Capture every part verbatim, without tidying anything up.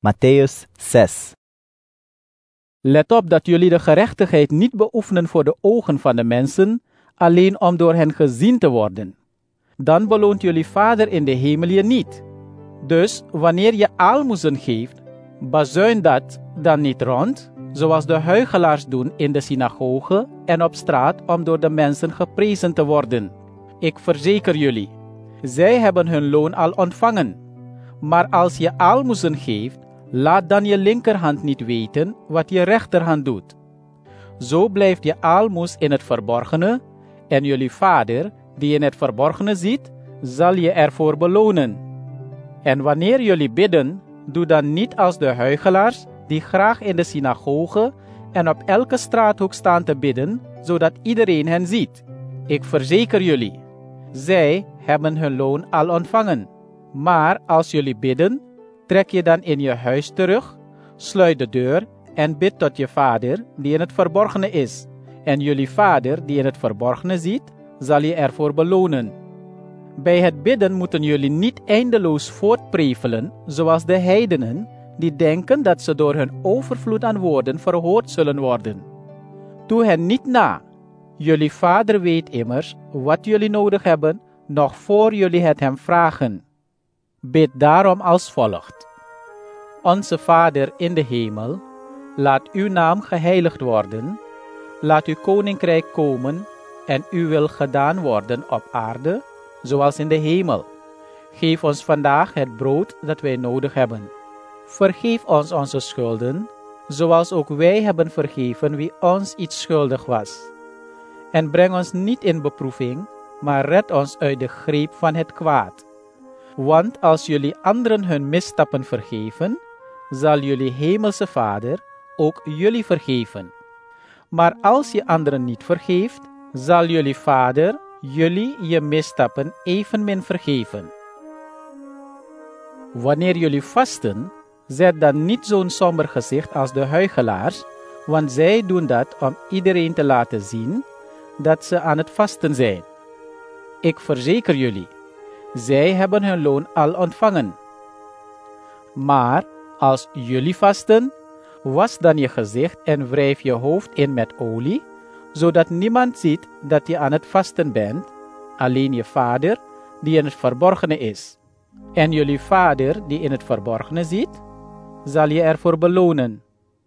Mattheüs zes. Let op dat jullie de gerechtigheid niet beoefenen voor de ogen van de mensen, alleen om door hen gezien te worden. Dan beloont jullie Vader in de hemel je niet. Dus wanneer je aalmoezen geeft, bazuin dat dan niet rond, zoals de huichelaars doen in de synagogen en op straat om door de mensen geprezen te worden. Ik verzeker jullie, zij hebben hun loon al ontvangen. Maar als je aalmoezen geeft, laat dan je linkerhand niet weten wat je rechterhand doet. Zo blijft je aalmoes in het verborgene, en jullie Vader, die in het verborgene ziet, zal je ervoor belonen. En wanneer jullie bidden, doe dan niet als de huichelaars, die graag in de synagogen en op elke straathoek staan te bidden, zodat iedereen hen ziet. Ik verzeker jullie, zij hebben hun loon al ontvangen. Maar als jullie bidden, trek je dan in je huis terug, sluit de deur en bid tot je Vader die in het verborgene is. En jullie Vader die in het verborgene ziet, zal je ervoor belonen. Bij het bidden moeten jullie niet eindeloos voortprevelen, zoals de heidenen, die denken dat ze door hun overvloed aan woorden verhoord zullen worden. Doe hen niet na. Jullie Vader weet immers wat jullie nodig hebben, nog voor jullie het hem vragen. Bid daarom als volgt. Onze Vader in de hemel, laat uw naam geheiligd worden, laat uw koninkrijk komen en uw wil gedaan worden op aarde, zoals in de hemel. Geef ons vandaag het brood dat wij nodig hebben. Vergeef ons onze schulden, zoals ook wij hebben vergeven wie ons iets schuldig was. En breng ons niet in beproeving, maar red ons uit de greep van het kwaad. Want als jullie anderen hun misstappen vergeven, zal jullie hemelse Vader ook jullie vergeven. Maar als je anderen niet vergeeft, zal jullie Vader jullie je misstappen evenmin vergeven. Wanneer jullie vasten, zet dan niet zo'n somber gezicht als de huichelaars, want zij doen dat om iedereen te laten zien dat ze aan het vasten zijn. Ik verzeker jullie, zij hebben hun loon al ontvangen. Maar als jullie vasten, was dan je gezicht en wrijf je hoofd in met olie, zodat niemand ziet dat je aan het vasten bent, alleen je Vader die in het verborgene is. En jullie Vader die in het verborgene ziet, zal je ervoor belonen.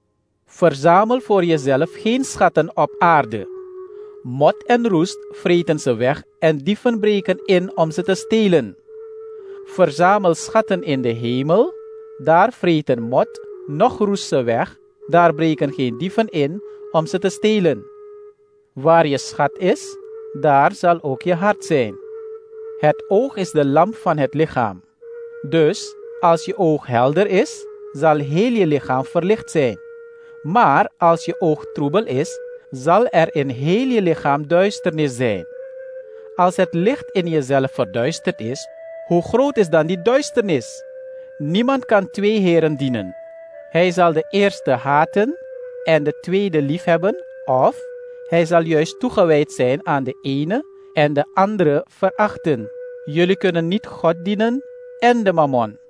Verzamel voor jezelf geen schatten op aarde. Mot en roest vreten ze weg en dieven breken in om ze te stelen. Verzamel schatten in de hemel, daar vreten mot, noch roest ze weg, daar breken geen dieven in om ze te stelen. Waar je schat is, daar zal ook je hart zijn. Het oog is de lamp van het lichaam. Dus, als je oog helder is, zal heel je lichaam verlicht zijn. Maar als je oog troebel is, zal er in heel je lichaam duisternis zijn. Als het licht in jezelf verduisterd is, hoe groot is dan die duisternis? Niemand kan twee heren dienen. Hij zal de eerste haten en de tweede liefhebben, of hij zal juist toegewijd zijn aan de ene en de andere verachten. Jullie kunnen niet God dienen en de mammon.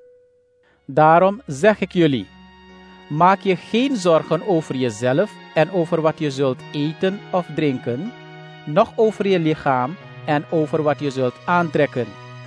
Daarom zeg ik jullie, maak je geen zorgen over jezelf en over wat je zult eten of drinken, noch over je lichaam en over wat je zult aantrekken.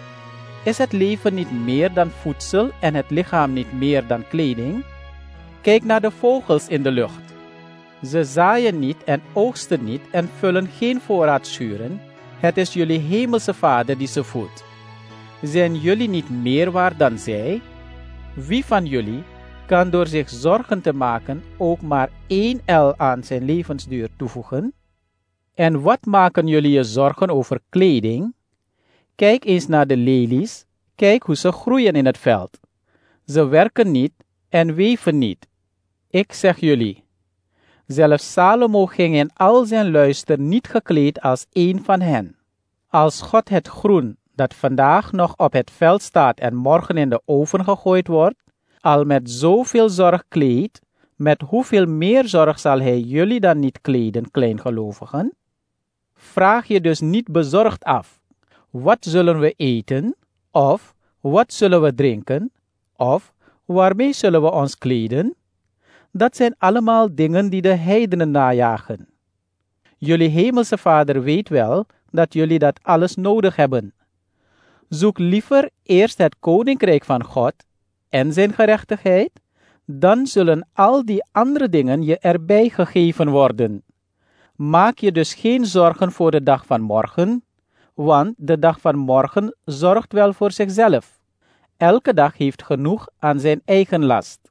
Is het leven niet meer dan voedsel en het lichaam niet meer dan kleding? Kijk naar de vogels in de lucht. Ze zaaien niet en oogsten niet en vullen geen voorraadschuren. Het is jullie hemelse Vader die ze voedt. Zijn jullie niet meer waard dan zij? Wie van jullie kan door zich zorgen te maken ook maar één el aan zijn levensduur toevoegen? En wat maken jullie je zorgen over kleding? Kijk eens naar de lelies, kijk hoe ze groeien in het veld. Ze werken niet en weven niet. Ik zeg jullie, zelfs Salomo ging in al zijn luister niet gekleed als één van hen. Als God het groen, dat vandaag nog op het veld staat en morgen in de oven gegooid wordt, al met zoveel zorg kleedt, met hoeveel meer zorg zal hij jullie dan niet kleden, kleingelovigen? Vraag je dus niet bezorgd af, wat zullen we eten? Of wat zullen we drinken? Of Waarmee zullen we ons kleden? Dat zijn allemaal dingen die de heidenen najagen. Jullie hemelse Vader weet wel dat jullie dat alles nodig hebben. Zoek liever eerst het koninkrijk van God en zijn gerechtigheid, dan zullen al die andere dingen je erbij gegeven worden. Maak je dus geen zorgen voor de dag van morgen, want de dag van morgen zorgt wel voor zichzelf. Elke dag heeft genoeg aan zijn eigen last.